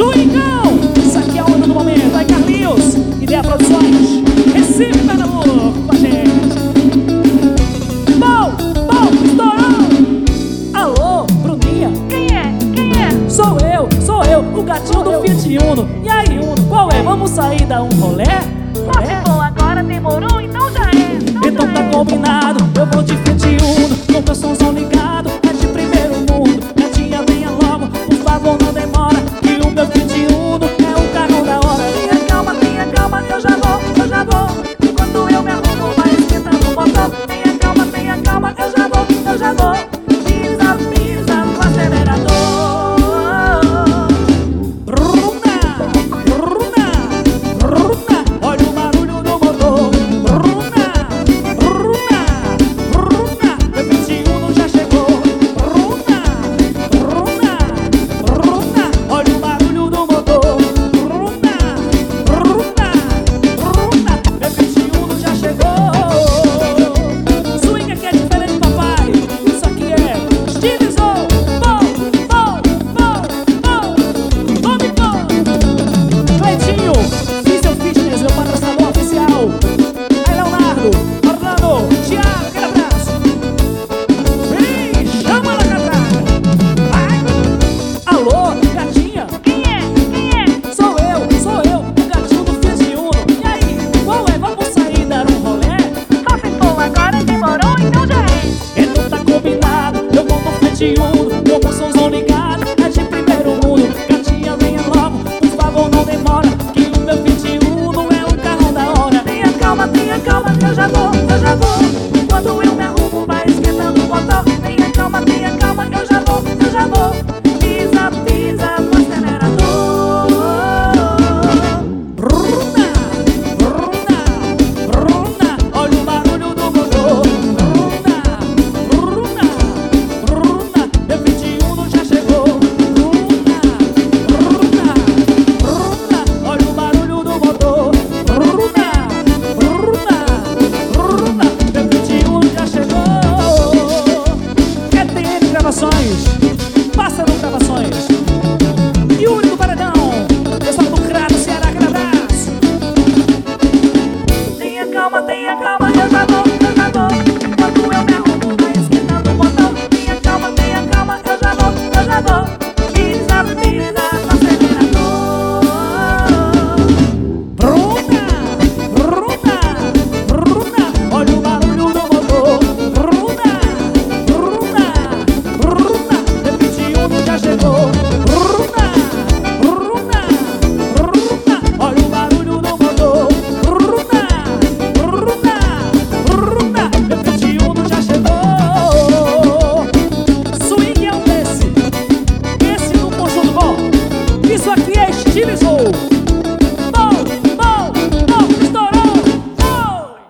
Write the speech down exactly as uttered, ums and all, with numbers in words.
Juingão, isso aqui é a onda do momento. Vai, Carlinhos, Ideia Produções, Recife, Pernambuco, com a gente. Bom, bom, estourou. Alô, Bruninha. Quem é? Quem é? Sou eu, sou eu, o gatinho do Fiat Uno. E aí, Uno, qual é? Vamos sair, dar um rolê? Posso